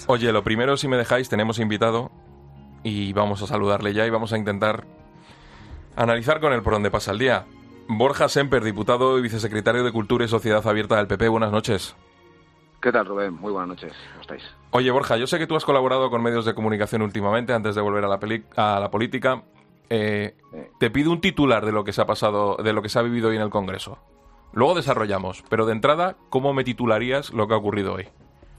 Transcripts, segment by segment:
Oye, lo primero, si me dejáis, tenemos invitado y vamos a saludarle ya y vamos a intentar analizar con él por dónde pasa el día. Borja Semper, diputado y vicesecretario de Cultura y Sociedad Abierta del PP. Buenas noches. ¿Qué tal, Rubén? Muy buenas noches. ¿Cómo estáis? Oye, Borja, yo sé que tú has colaborado con medios de comunicación últimamente antes de volver a la política. Te pido un titular de lo que se ha pasado, de lo que se ha vivido hoy en el Congreso. Luego desarrollamos, pero de entrada, ¿cómo me titularías lo que ha ocurrido hoy?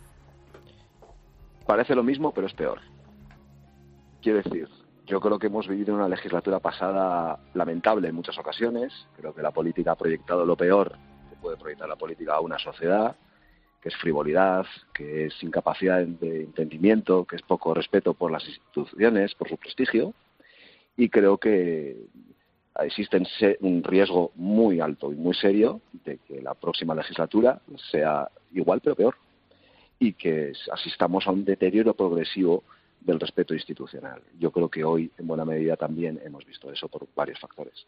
Parece lo mismo, pero es peor. Quiero decir, yo creo que hemos vivido una legislatura pasada lamentable en muchas ocasiones. Creo que la política ha proyectado lo peor que puede proyectar la política a una sociedad, que es frivolidad, que es incapacidad de entendimiento, que es poco respeto por las instituciones, por su prestigio. Y creo que existe un riesgo muy alto y muy serio de que la próxima legislatura sea igual pero peor y que asistamos a un deterioro progresivo del respeto institucional. Yo creo que hoy, en buena medida, también hemos visto eso por varios factores.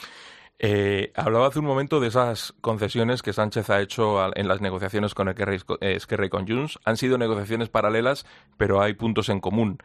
Hablaba hace un momento de esas concesiones que Sánchez ha hecho en las negociaciones con Esquerra y con Junts. Han sido negociaciones paralelas, pero hay puntos en común.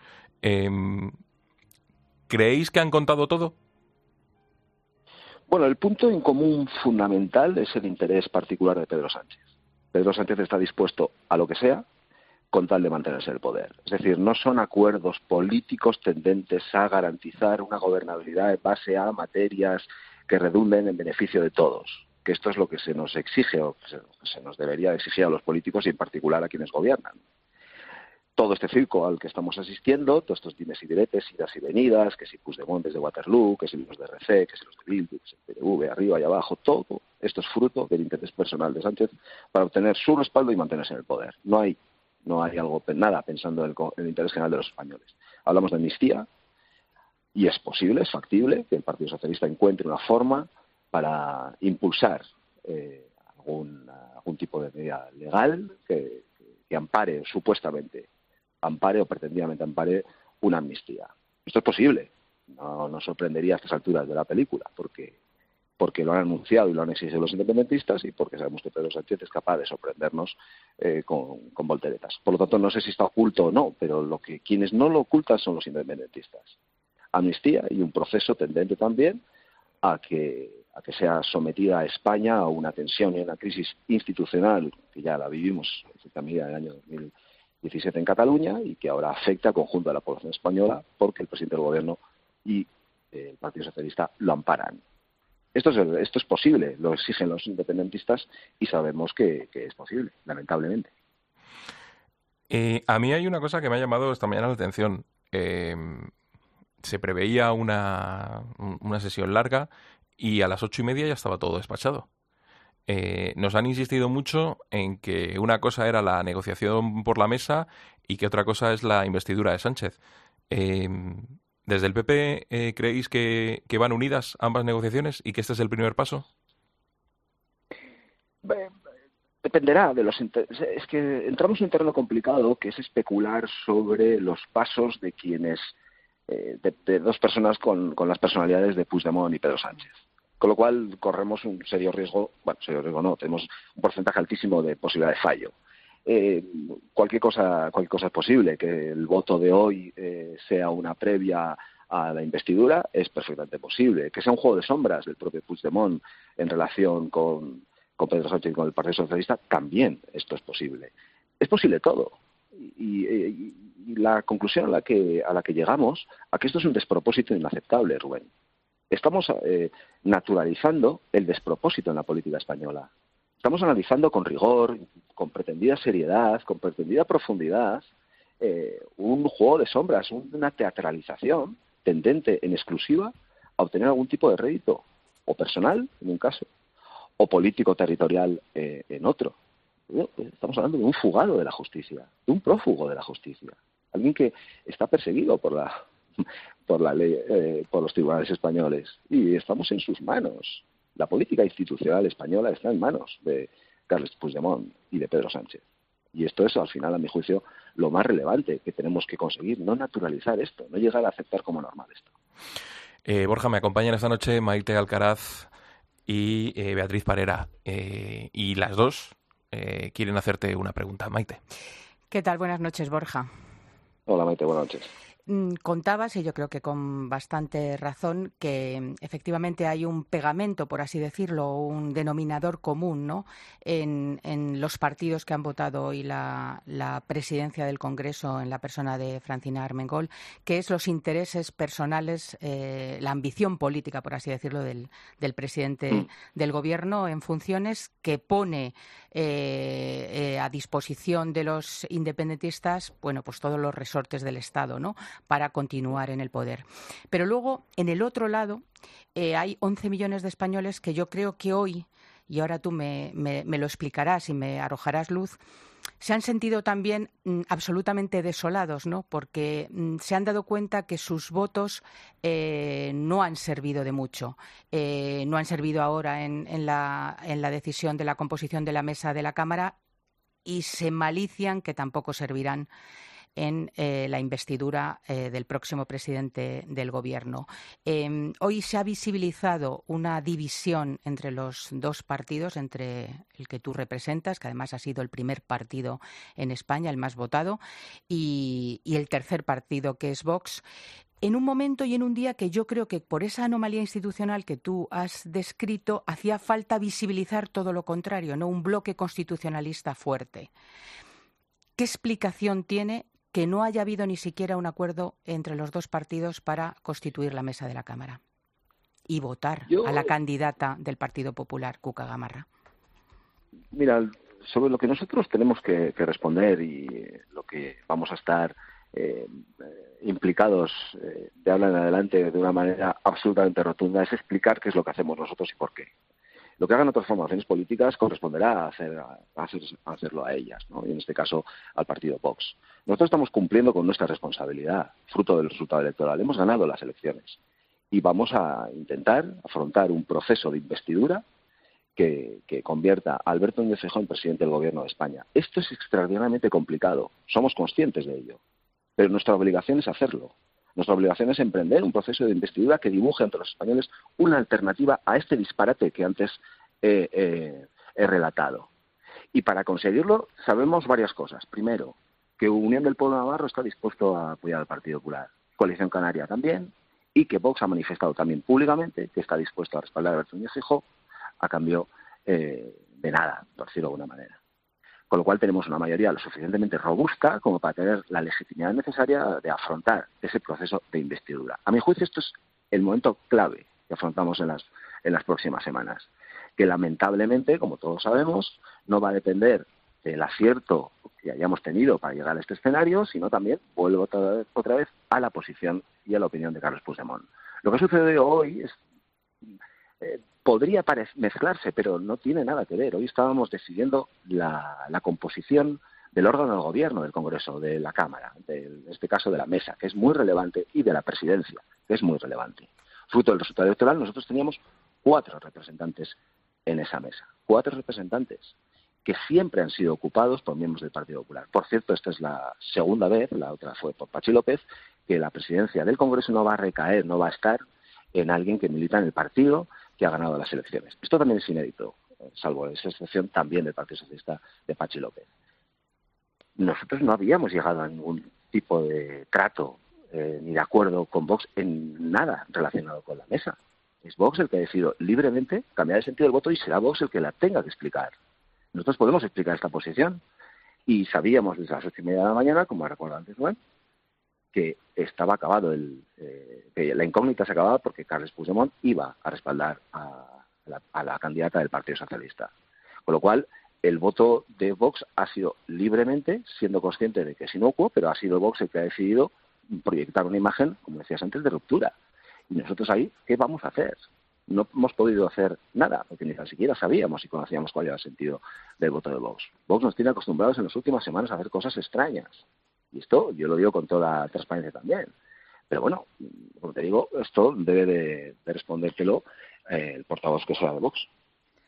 ¿Creéis que han contado todo? Bueno, el punto en común fundamental es el interés particular de Pedro Sánchez. Pedro Sánchez está dispuesto a lo que sea con tal de mantenerse en el poder. Es decir, no son acuerdos políticos tendentes a garantizar una gobernabilidad en base a materias que redunden en beneficio de todos, que esto es lo que se nos exige o se nos debería exigir a los políticos y en particular a quienes gobiernan. Todo este circo al que estamos asistiendo, todos estos dimes y diretes, idas y venidas, que si Puigdemont desde Waterloo, que si los de RC, que si los de Bildu, que si el PNV, arriba y abajo, todo esto es fruto del interés personal de Sánchez para obtener su respaldo y mantenerse en el poder. No hay nada pensando en el interés general de los españoles. Hablamos de amnistía y es posible, es factible que el Partido Socialista encuentre una forma para impulsar algún tipo de medida legal que ampare, supuestamente ampare o pretendidamente ampare una amnistía. Esto es posible. No nos sorprendería a estas alturas de la película, porque lo han anunciado y lo han exigido los independentistas y porque sabemos que Pedro Sánchez es capaz de sorprendernos con volteretas. Por lo tanto, no sé si está oculto o no, pero quienes no lo ocultan son los independentistas. Amnistía y un proceso tendente también a que sea sometida a España a una tensión y a una crisis institucional que ya la vivimos en cierta medida en el año 2017 en Cataluña y que ahora afecta al conjunto de la población española porque el presidente del Gobierno y el Partido Socialista lo amparan. Esto es posible, lo exigen los independentistas y sabemos que es posible, lamentablemente. A mí hay una cosa que me ha llamado esta mañana la atención. Se preveía una sesión larga y a las 8:30 ya estaba todo despachado. Nos han insistido mucho en que una cosa era la negociación por la mesa y que otra cosa es la investidura de Sánchez. ¿Desde el PP creéis que van unidas ambas negociaciones y que este es el primer paso? Dependerá de los intereses. Es que entramos en un terreno complicado que es especular sobre los pasos de quienes de dos personas con las personalidades de Puigdemont y Pedro Sánchez. Con lo cual corremos un serio riesgo no, tenemos un porcentaje altísimo de posibilidad de fallo. Cualquier cosa es posible. Que el voto de hoy sea una previa a la investidura es perfectamente posible. Que sea un juego de sombras del propio Puigdemont en relación con Pedro Sánchez y con el Partido Socialista, también esto es posible. Es posible todo. Y la conclusión a la que llegamos, a que esto es un despropósito inaceptable, Rubén. Estamos naturalizando el despropósito en la política española. Estamos analizando con rigor, con pretendida seriedad, con pretendida profundidad, un juego de sombras, una teatralización tendente en exclusiva a obtener algún tipo de rédito, o personal, en un caso, o político-territorial en otro. Estamos hablando de un fugado de la justicia, de un prófugo de la justicia, alguien que está perseguido por la ley, por los tribunales españoles, y estamos en sus manos. La política institucional española está en manos de Carles Puigdemont y de Pedro Sánchez. Y esto es, al final, a mi juicio, lo más relevante que tenemos que conseguir, no naturalizar esto, no llegar a aceptar como normal esto. Borja, me acompañan esta noche Maite Alcaraz y Beatriz Parera, y las dos quieren hacerte una pregunta. Maite. ¿Qué tal? Buenas noches, Borja. Hola, Maite, buenas noches. Contabas, y yo creo que con bastante razón, que efectivamente hay un pegamento, por así decirlo, un denominador común, ¿no?, en los partidos que han votado hoy la presidencia del Congreso en la persona de Francina Armengol, que es los intereses personales, la ambición política, por así decirlo, del presidente del Gobierno en funciones, que pone a disposición de los independentistas, bueno, pues todos los resortes del Estado, ¿no?, para continuar en el poder. Pero luego, en el otro lado, hay 11 millones de españoles que yo creo que hoy, y ahora tú me lo explicarás y me arrojarás luz, se han sentido también absolutamente desolados, ¿no?, porque se han dado cuenta que sus votos no han servido de mucho. No han servido ahora en la decisión de la composición de la mesa de la Cámara, y se malician que tampoco servirán en la investidura del próximo presidente del Gobierno. Hoy se ha visibilizado una división entre los dos partidos, entre el que tú representas, que además ha sido el primer partido en España, el más votado, y el tercer partido, que es Vox, en un momento y en un día que yo creo que por esa anomalía institucional que tú has descrito hacía falta visibilizar todo lo contrario, ¿no?, un bloque constitucionalista fuerte. ¿Qué explicación tiene que no haya habido ni siquiera un acuerdo entre los dos partidos para constituir la mesa de la Cámara y votar a la candidata del Partido Popular, Cuca Gamarra? Mira, sobre lo que nosotros tenemos que responder y lo que vamos a estar implicados de ahora en adelante de una manera absolutamente rotunda es explicar qué es lo que hacemos nosotros y por qué. Lo que hagan otras formaciones políticas corresponderá hacerlo a ellas, ¿no? Y en este caso al partido Vox. Nosotros estamos cumpliendo con nuestra responsabilidad, fruto del resultado electoral. Hemos ganado las elecciones y vamos a intentar afrontar un proceso de investidura que convierta a Alberto Núñez Feijóo en presidente del Gobierno de España. Esto es extraordinariamente complicado, somos conscientes de ello, pero nuestra obligación es hacerlo. Nuestra obligación es emprender un proceso de investidura que dibuje ante los españoles una alternativa a este disparate que antes he relatado. Y para conseguirlo sabemos varias cosas. Primero, que Unión del Pueblo Navarro está dispuesto a apoyar al Partido Popular, Coalición Canaria también, y que Vox ha manifestado también públicamente que está dispuesto a respaldar a Alberto Núñez Feijóo a cambio de nada, por decirlo de alguna manera. Con lo cual tenemos una mayoría lo suficientemente robusta como para tener la legitimidad necesaria de afrontar ese proceso de investidura. A mi juicio esto es el momento clave que afrontamos en las próximas semanas, que lamentablemente, como todos sabemos, no va a depender del acierto que hayamos tenido para llegar a este escenario, sino también, vuelvo otra vez a la posición y a la opinión de Carles Puigdemont. Lo que ha sucedido hoy es podría mezclarse, pero no tiene nada que ver. Hoy estábamos decidiendo la composición del órgano del Gobierno, del Congreso, de la Cámara, en este caso de la Mesa, que es muy relevante, y de la Presidencia, que es muy relevante. Fruto del resultado electoral, nosotros teníamos 4 representantes en esa mesa. 4 representantes que siempre han sido ocupados por miembros del Partido Popular. Por cierto, esta es la segunda vez, la otra fue por Patxi López, que la presidencia del Congreso no va a recaer, no va a estar en alguien que milita en el partido que ha ganado las elecciones. Esto también es inédito, salvo esa excepción también del Partido Socialista de Patxi López. Nosotros no habíamos llegado a ningún tipo de trato ni de acuerdo con Vox en nada relacionado con la mesa. Es Vox el que ha decidido libremente cambiar el sentido del voto y será Vox el que la tenga que explicar. Nosotros podemos explicar esta posición y sabíamos desde las 8:30 de la mañana, como ha recordado antes Juan, que estaba acabado que la incógnita se acababa porque Carles Puigdemont iba a respaldar a la candidata del Partido Socialista. Con lo cual, el voto de Vox ha sido libremente, siendo consciente de que es inocuo, pero ha sido Vox el que ha decidido proyectar una imagen, como decías antes, de ruptura. Y nosotros ahí, ¿qué vamos a hacer? No hemos podido hacer nada, porque ni tan siquiera sabíamos y conocíamos cuál era el sentido del voto de Vox. Vox nos tiene acostumbrados en las últimas semanas a hacer cosas extrañas. Y esto yo lo digo con toda transparencia también. Pero bueno, como te digo, esto debe de respondértelo el portavoz que sea de Vox.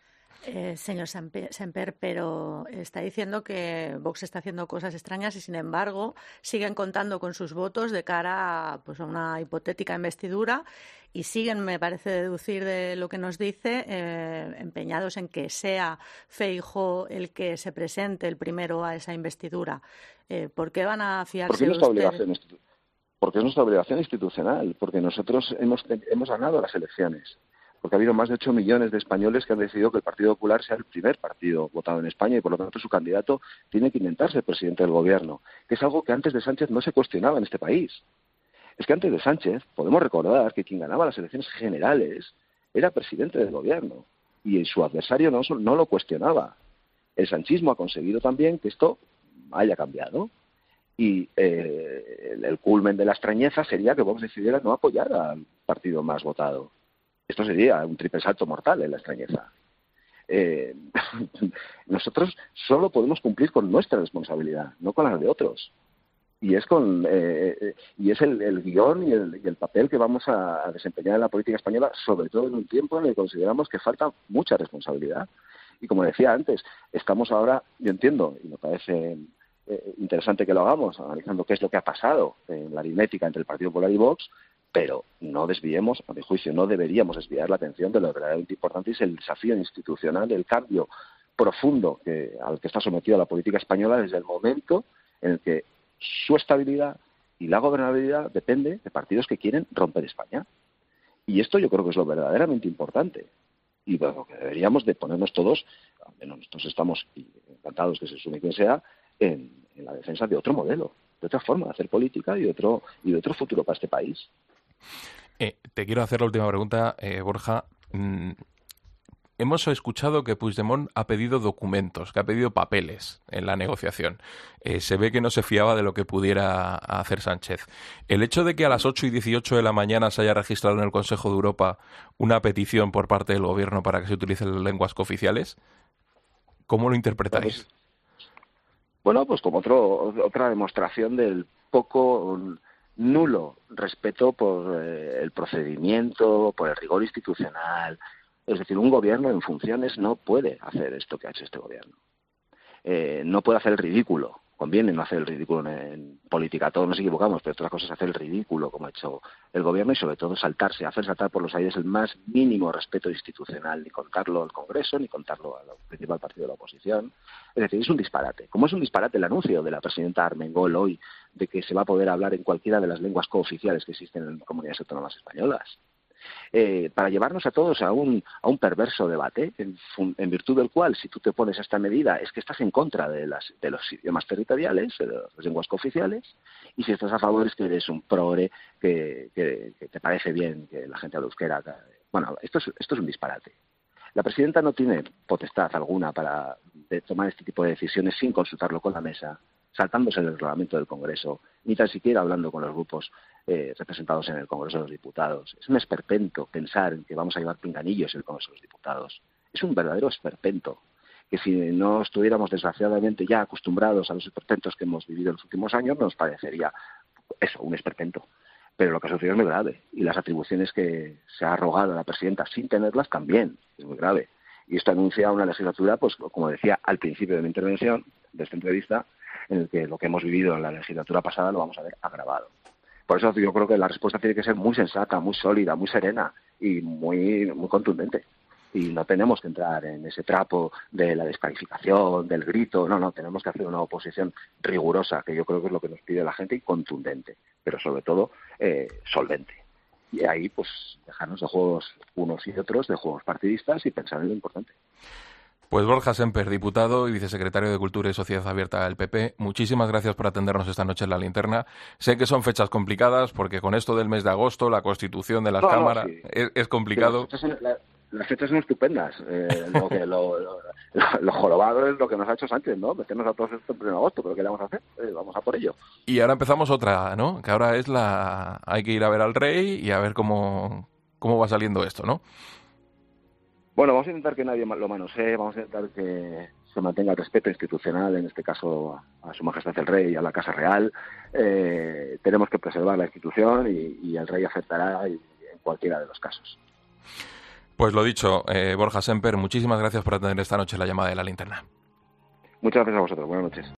Señor Semper, pero está diciendo que Vox está haciendo cosas extrañas y, sin embargo, siguen contando con sus votos de cara a, pues, a una hipotética investidura y siguen, me parece deducir de lo que nos dice, empeñados en que sea Feijóo el que se presente el primero a esa investidura. ¿Por qué van a fiarse de ustedes? Porque es nuestra obligación institucional, porque nosotros hemos ganado las elecciones. Porque ha habido más de 8 millones de españoles que han decidido que el Partido Popular sea el primer partido votado en España y, por lo tanto, su candidato tiene que inventarse el presidente del Gobierno, que es algo que antes de Sánchez no se cuestionaba en este país. Es que antes de Sánchez podemos recordar que quien ganaba las elecciones generales era presidente del Gobierno y su adversario no lo cuestionaba. El sanchismo ha conseguido también que esto haya cambiado y el culmen de la extrañeza sería que Vox decidiera no apoyar al partido más votado. Esto sería un triple salto mortal en la extrañeza. Nosotros solo podemos cumplir con nuestra responsabilidad, no con la de otros. Y es el guión y el papel que vamos a desempeñar en la política española, sobre todo en un tiempo en el que consideramos que falta mucha responsabilidad. Y como decía antes, estamos ahora, yo entiendo, y me parece interesante que lo hagamos, analizando qué es lo que ha pasado en la aritmética entre el Partido Popular y Vox, pero no desviemos, a mi juicio, no deberíamos desviar la atención de lo verdaderamente importante, y es el desafío institucional, el cambio profundo al que está sometida la política española desde el momento en el que su estabilidad y la gobernabilidad depende de partidos que quieren romper España. Y esto yo creo que es lo verdaderamente importante. Y bueno, que deberíamos de ponernos todos, al menos nosotros estamos encantados que se sume quien sea, en la defensa de otro modelo, de otra forma de hacer política y de otro futuro para este país. Te quiero hacer la última pregunta, Borja. Hemos escuchado que Puigdemont ha pedido documentos, que ha pedido papeles en la negociación. Se ve que no se fiaba de lo que pudiera hacer Sánchez. El hecho de que a las 8:18 de la mañana se haya registrado en el Consejo de Europa una petición por parte del Gobierno para que se utilicen las lenguas cooficiales, ¿cómo lo interpretáis? Bueno, pues como otra demostración del poco nulo respeto por el procedimiento, por el rigor institucional. Es decir, un gobierno en funciones no puede hacer esto que ha hecho este gobierno. No puede hacer el ridículo. Conviene no hacer el ridículo en política. Todos nos equivocamos, pero otra cosa es hacer el ridículo como ha hecho el gobierno y, sobre todo, hacer saltar por los aires el más mínimo respeto institucional, ni contarlo al Congreso, ni contarlo al principal partido de la oposición. Es decir, es un disparate. Como es un disparate el anuncio de la presidenta Armengol hoy de que se va a poder hablar en cualquiera de las lenguas cooficiales que existen en comunidades autónomas españolas. Para llevarnos a todos a un perverso debate en virtud del cual, si tú te pones a esta medida, es que estás en contra de los idiomas territoriales, de las lenguas cooficiales, y si estás a favor es que eres un progre, que te parece bien que la gente hable euskera. Bueno, esto es un disparate. La presidenta no tiene potestad alguna para tomar este tipo de decisiones sin consultarlo con la mesa, saltándose el reglamento del Congreso, ni tan siquiera hablando con los grupos representados en el Congreso de los Diputados. Es un esperpento pensar en que vamos a llevar pinganillos en el Congreso de los Diputados. Es un verdadero esperpento, que si no estuviéramos desgraciadamente ya acostumbrados a los esperpentos que hemos vivido en los últimos años, nos parecería eso, un esperpento. Pero lo que ha sucedido es muy grave, y las atribuciones que se ha arrogado a la presidenta sin tenerlas también es muy grave. Y esto anuncia una legislatura, pues como decía al principio de mi intervención, de esta entrevista, en el que lo que hemos vivido en la legislatura pasada lo vamos a ver agravado. Por eso yo creo que la respuesta tiene que ser muy sensata, muy sólida, muy serena y muy contundente. Y no tenemos que entrar en ese trapo de la descalificación, del grito. No, tenemos que hacer una oposición rigurosa, que yo creo que es lo que nos pide la gente, y contundente, pero sobre todo solvente. Y ahí, pues, dejarnos de juegos unos y otros, de juegos partidistas, y pensar en lo importante. Pues Borja Semper, diputado y vicesecretario de Cultura y Sociedad Abierta del PP, muchísimas gracias por atendernos esta noche en La Linterna. Sé que son fechas complicadas porque con esto del mes de agosto, la constitución de las cámaras, sí, es complicado. Sí, las fechas son estupendas. Lo jorobado es lo que nos ha hecho Sánchez, ¿no? Meternos a todos esto en pleno agosto, pero ¿qué le vamos a hacer? Vamos a por ello. Y ahora empezamos otra, ¿no? Que ahora es hay que ir a ver al rey y a ver cómo va saliendo esto, ¿no? Bueno, vamos a intentar que nadie lo manosee, vamos a intentar que se mantenga el respeto institucional, en este caso a Su Majestad el Rey y a la Casa Real. Tenemos que preservar la institución y el Rey aceptará en cualquiera de los casos. Pues lo dicho, Borja Semper, muchísimas gracias por atender esta noche la llamada de la linterna. Muchas gracias a vosotros. Buenas noches.